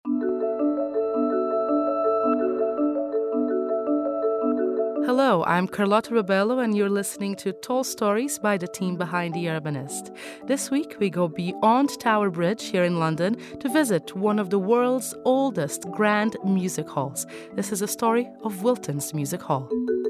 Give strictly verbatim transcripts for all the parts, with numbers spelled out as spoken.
Hello, I'm Carlotta Rebello, and you're listening to Tall Stories by the team behind The Urbanist. This week, we go beyond Tower Bridge here in London to visit one of the world's oldest grand music halls. This is a story of Wilton's Music Hall.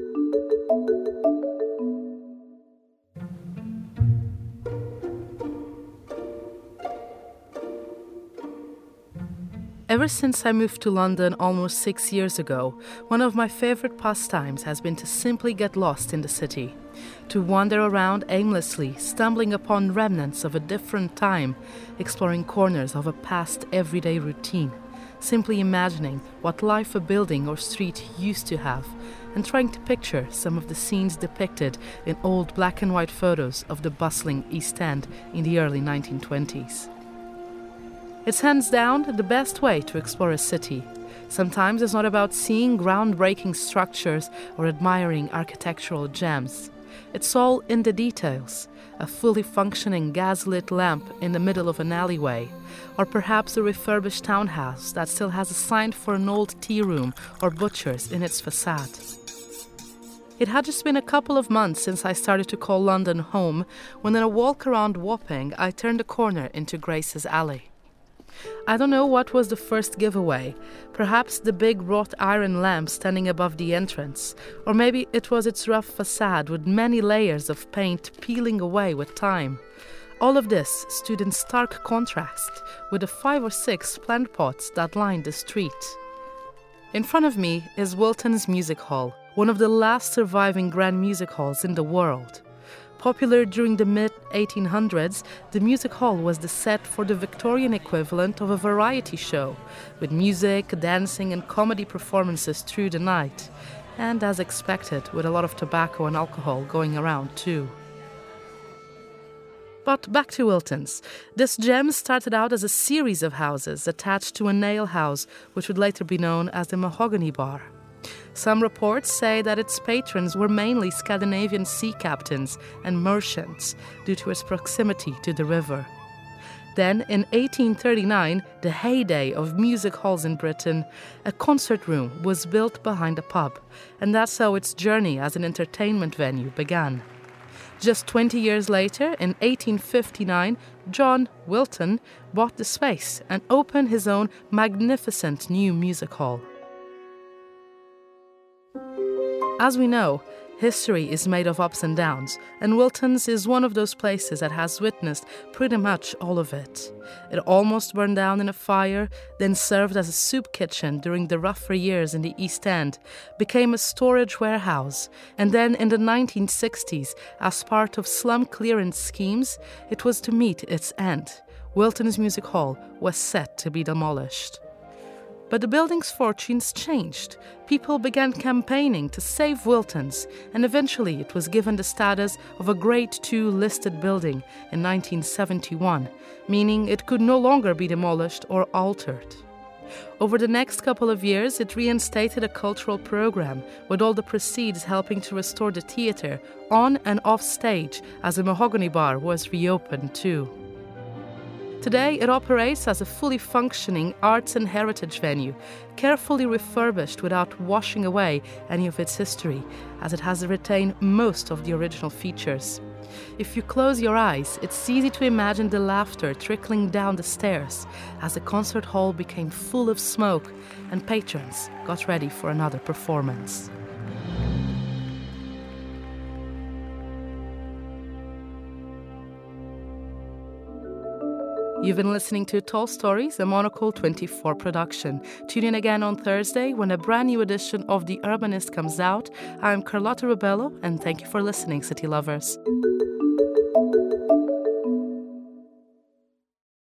Ever since I moved to London almost six years ago, one of my favorite pastimes has been to simply get lost in the city, to wander around aimlessly, stumbling upon remnants of a different time, exploring corners of a past everyday routine, simply imagining what life a building or street used to have, and trying to picture some of the scenes depicted in old black and white photos of the bustling East End in the early nineteen twenties. It's hands down the best way to explore a city. Sometimes it's not about seeing groundbreaking structures or admiring architectural gems. It's all in the details. A fully functioning gas-lit lamp in the middle of an alleyway, or perhaps a refurbished townhouse that still has a sign for an old tea room or butcher's in its facade. It had just been a couple of months since I started to call London home, when in a walk around Wapping I turned a corner into Grace's Alley. I don't know what was the first giveaway, perhaps the big wrought iron lamp standing above the entrance, or maybe it was its rough facade with many layers of paint peeling away with time. All of this stood in stark contrast with the five or six plant pots that lined the street. In front of me is Wilton's Music Hall, one of the last surviving grand music halls in the world. Popular during the mid eighteen hundreds, the music hall was the set for the Victorian equivalent of a variety show, with music, dancing and comedy performances through the night, and as expected, with a lot of tobacco and alcohol going around too. But back to Wilton's. This gem started out as a series of houses attached to an ale house, which would later be known as the Mahogany Bar. Some reports say that its patrons were mainly Scandinavian sea captains and merchants due to its proximity to the river. Then, in eighteen thirty-nine, the heyday of music halls in Britain, a concert room was built behind a pub, and that's how its journey as an entertainment venue began. Just twenty years later, in eighteen fifty-nine, John Wilton bought the space and opened his own magnificent new music hall. As we know, history is made of ups and downs, and Wilton's is one of those places that has witnessed pretty much all of it. It almost burned down in a fire, then served as a soup kitchen during the rougher years in the East End, became a storage warehouse, and then in the nineteen sixties, as part of slum clearance schemes, it was to meet its end. Wilton's Music Hall was set to be demolished. But the building's fortunes changed. People began campaigning to save Wilton's, and eventually it was given the status of a Grade two listed building in nineteen seventy-one, meaning it could no longer be demolished or altered. Over the next couple of years, it reinstated a cultural program, with all the proceeds helping to restore the theatre on and off stage as the Mahogany Bar was reopened too. Today, it operates as a fully functioning arts and heritage venue, carefully refurbished without washing away any of its history, as it has retained most of the original features. If you close your eyes, it's easy to imagine the laughter trickling down the stairs as the concert hall became full of smoke and patrons got ready for another performance. You've been listening to Tall Stories, a Monocle twenty-four production. Tune in again on Thursday when a brand new edition of The Urbanist comes out. I'm Carlotta Rebello, and thank you for listening, City Lovers.